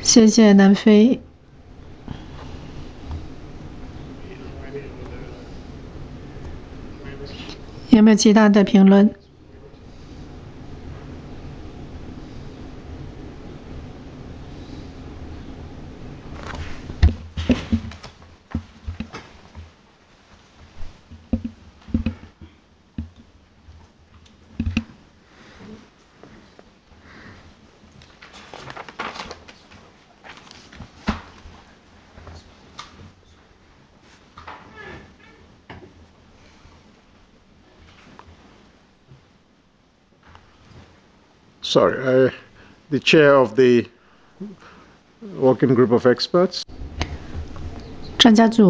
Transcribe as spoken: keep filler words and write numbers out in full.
谢谢南非。有没有其他的评论？ Sorry, uh, the chair of the working group of experts. 专家组